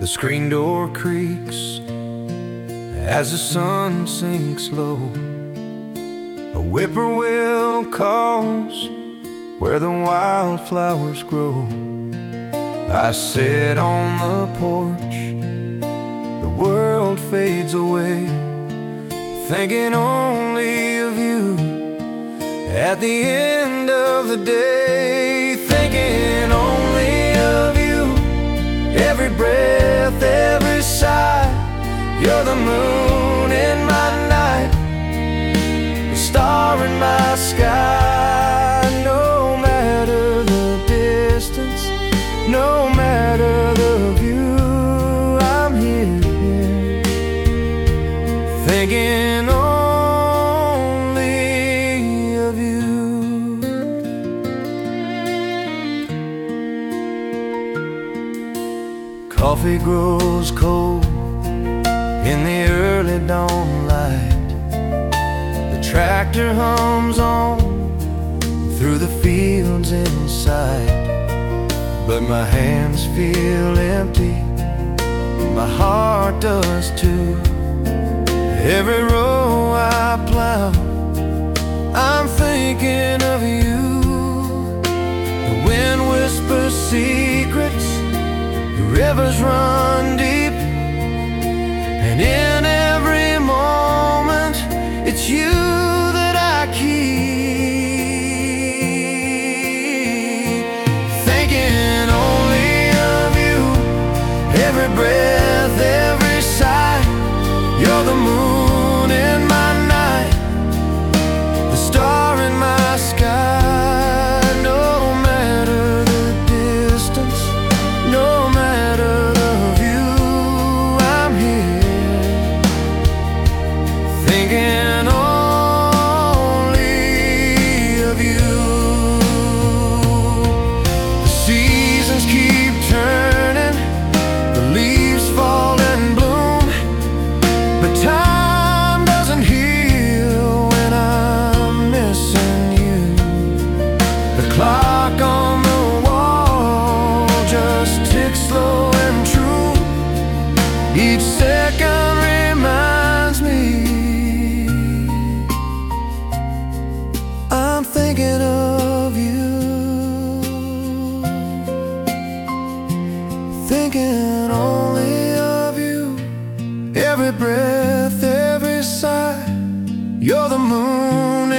The screen door creaks as the sun sinks low. A whippoorwill calls where the wildflowers grow. I sit on the porch, the world fades away, thinking only of you at the end of the day. Thinking only of you, every breath, every sigh. You're the moon in my night, the star in my sky. No matter the distance, no matter the view, I'm here thinking only of you. Coffee grows cold in the early dawn light. The tractor hums on through the fields inside, but my hands feel empty, my heart does too. Every row I plow, I'm thinking of you. The wind whispers secrets, the rivers run deep, and in every moment it's you that I keep. Thinking only of you, every breath, every sigh. You're the moon in my night, the star in my sky. No matter the distance, no matter the view, I'm here thinking only of you. The seasons keep turning, the leaves fall and bloom, but time doesn't heal when I'm missing you. The clock on the wall just ticks slow and true. Each second reminds me I'm thinking of you. Thinking only of you, every breath, every sigh. You're the moon